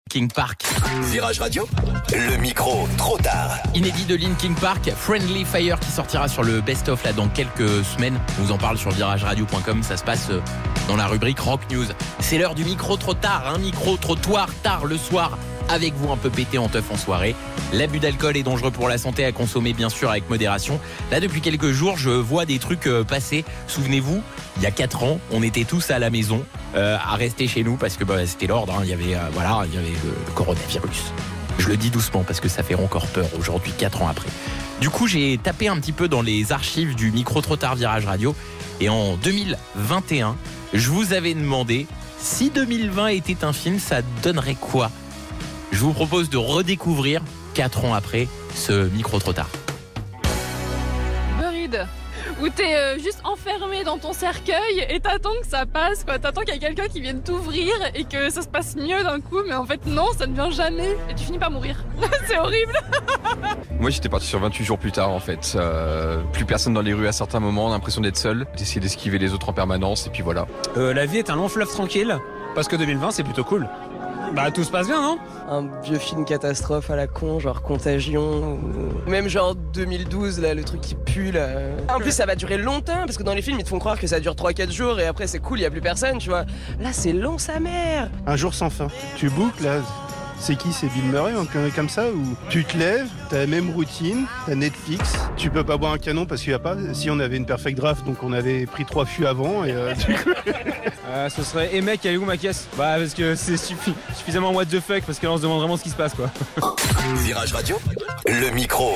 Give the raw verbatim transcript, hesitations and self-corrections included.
Linkin Park. Virage Radio, le micro trop tard. Inédit de Linkin Park, Friendly Fire qui sortira sur le best-of là dans quelques semaines. On vous en parle sur virage radio point com, ça se passe dans la rubrique Rock News. C'est l'heure du micro trop tard, un hein, micro trottoir tard le soir. Avec vous un peu pété en teuf en soirée. L'abus d'alcool est dangereux pour la santé, à consommer bien sûr avec modération. Là depuis quelques jours je vois des trucs euh, passer. Souvenez-vous, il y a quatre ans on était tous à la maison euh, à rester chez nous parce que bah, c'était l'ordre, hein. Il y avait, euh, voilà, il y avait le, le coronavirus. Je le dis doucement parce que ça fait encore peur aujourd'hui, quatre ans après. Du coup j'ai tapé un petit peu dans les archives du micro trop tard Virage Radio. Et en deux mille vingt et un, je vous avais demandé si deux mille vingt était un film, ça donnerait quoi ? Je vous propose de redécouvrir, quatre ans après, ce micro trop tard. Buried, où t'es euh, juste enfermé dans ton cercueil et t'attends que ça passe, quoi. T'attends qu'il y ait quelqu'un qui vienne t'ouvrir et que ça se passe mieux d'un coup, mais en fait non, ça ne vient jamais. Et tu finis par mourir. C'est horrible. Moi j'étais parti sur vingt-huit jours plus tard en fait. Euh, plus personne dans les rues à certains moments, l'impression d'être seul, d'essayer d'esquiver les autres en permanence et puis voilà. Euh, la vie est un long fleuve tranquille, parce que deux mille vingt c'est plutôt cool. Bah tout se passe bien, non ? Un vieux film catastrophe à la con, genre Contagion, ou même genre deux mille douze, là, le truc qui pue, là. En plus, ça va durer longtemps, parce que dans les films, ils te font croire que ça dure trois quatre jours, et après, c'est cool, il y a plus personne, tu vois. Là, c'est long, sa mère. Un jour sans fin. Tu boucles, là, c'est qui ? C'est Bill Murray, un comme ça, où tu te lèves, t'as la même routine, t'as Netflix, tu peux pas boire un canon parce qu'il y a pas. Si on avait une perfect draft, donc on avait pris trois fûts avant, et euh, du coup... euh, ce serait, et mec, elle est où ma caisse ? Bah parce que c'est suffi- suffisamment what the fuck, parce que là on se demande vraiment ce qui se passe, quoi. Virage Radio, le micro